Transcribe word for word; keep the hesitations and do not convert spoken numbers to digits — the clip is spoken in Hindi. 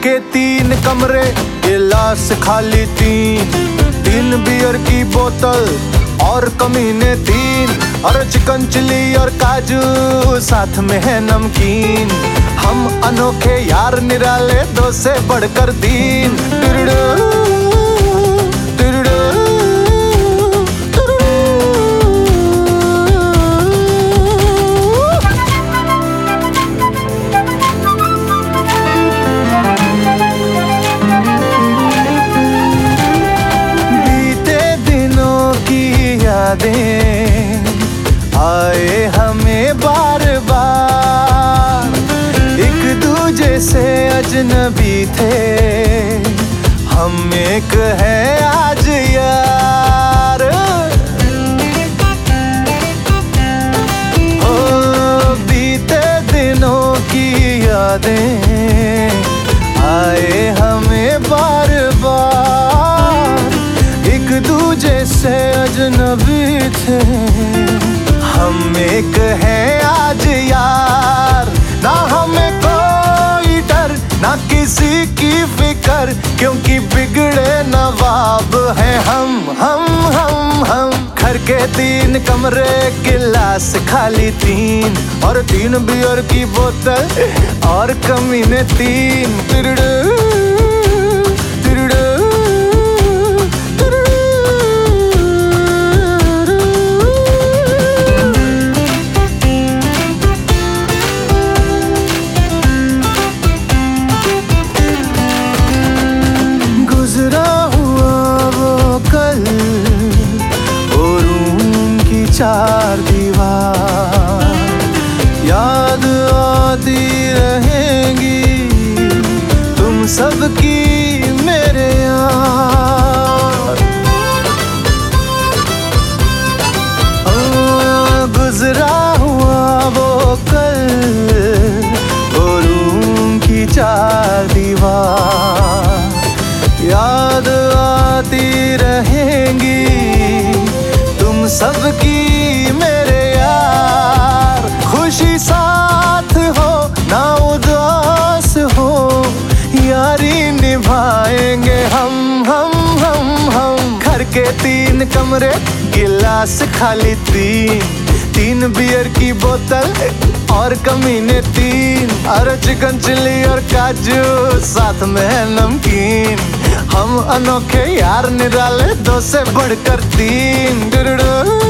के तीन कमरे, गिलास खाली तीन, तीन बियर की बोतल और कमीने तीन, और चिकन चिली और काजू साथ में है नमकीन। हम अनोखे यार निराले, दो से बढ़कर तीन। आए हमें बार बार, एक दूजे से अजनबी थे, हम एक है आज यार। ओ बीते दिनों की यादें आए हमें बार बार, एक दूजे से अजनबी थे, हम एक है आज यार। ना हमें कोई डर, ना किसी की फिकर, क्योंकि बिगड़े नवाब हैं हम हम हम हम। घर के तीन कमरे, गिलास खाली तीन, और तीन बियर की बोतल और कमीने तीन। चार दीवार याद आती रहेंगी, तुम सबकी मेरे यार। गुजरा हुआ वो कल, वो रूम की चार दीवार याद आती रहेंगी, तुम सबकी मेरे यार। खुशी साथ हो ना उदास हो, यारी निभाएंगे हम हम हम हम। घर के तीन कमरे, गिलास खाली तीन, तीन बियर की बोतल और कमीने तीन, और चिकन चिली और काजू साथ में है नमकीन। हम अनोखे यार निराले, दो से बढ़कर तीन।